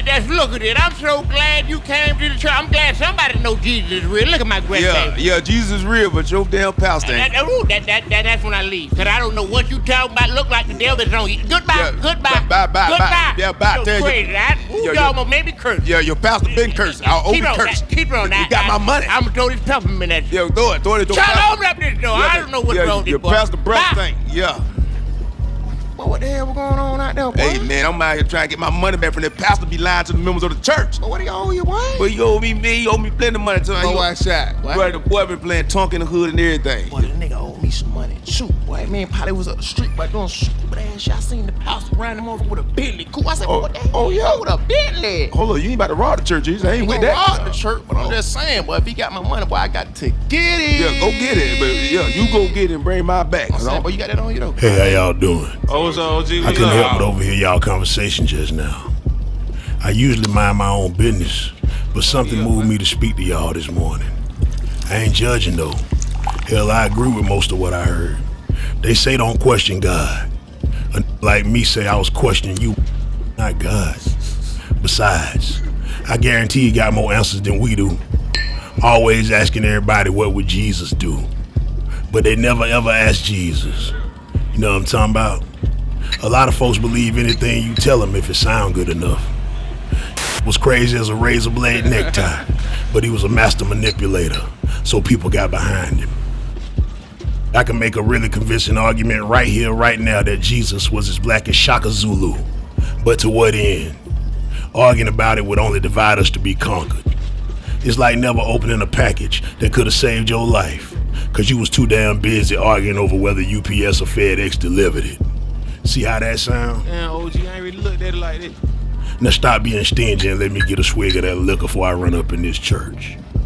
Just look at it. I'm so glad you came to the church. I'm glad somebody know Jesus is real. Look at my grandbaby. Yeah, Jesus is real, but your damn pastor ain't. That's when I leave. Because I don't know what you talking about. Look like the devil is on you. Goodbye. Bye. Yeah, bye. So crazy. You almost made me curse. Yeah, your pastor been cursed. I'll open curse. Keep on that. You got my money. I'm going to throw this peppermint at you. Yeah, throw it. Throw it at your pastor. Try to open up this door. I don't know what's wrong with this boy. Your pastor breath thing. Yeah. Well, what the hell was going on out there, boy? Hey, man, I'm out here trying to get my money back from that pastor be lying to the members of the church. Well, what do you owe you, boy? Well, you owe me plenty of money. Oh, what's that? Boy, the boy been playing Tonk in the hood and everything. Boy, the nigga owed me some money, too. Boy, man, probably was up the street, but doing stupid ass shit. I seen the pastor riding him over with a Bentley. Cool. I said, what the hell? Oh, yeah. With a Bentley. Hold on, you ain't about to rob the church. I ain't with that. Rob the church, but I'm just saying, boy, if he got my money, boy, I got to get it. Yeah, go get it. But, yeah, you go get it and bring mine back. I'm saying, boy, you got that on you, though? Hey, how y'all doing? Oh, what's up, OG? I couldn't help but overhear y'all conversation just now. I usually mind my own business, but something moved me to speak to y'all this morning. I ain't judging though. Hell, I agree with most of what I heard. They say don't question God. A like me say I was questioning you, not God. Besides, I guarantee you got more answers than we do. Always asking everybody what would Jesus do. But they never ever ask Jesus. You know what I'm talking about? A lot of folks believe anything you tell them if it sound good enough. Was crazy as a razor blade necktie, but he was a master manipulator, so people got behind him. I can make a really convincing argument right here, right now, that Jesus was as black as Shaka Zulu. But to what end? Arguing about it would only divide us to be conquered. It's like never opening a package that could have saved your life, cause you was too damn busy arguing over whether UPS or FedEx delivered it. See how that sound? Yeah, OG, I ain't really looked at it like that. Now stop being stingy and let me get a swig of that liquor before I run up in this church.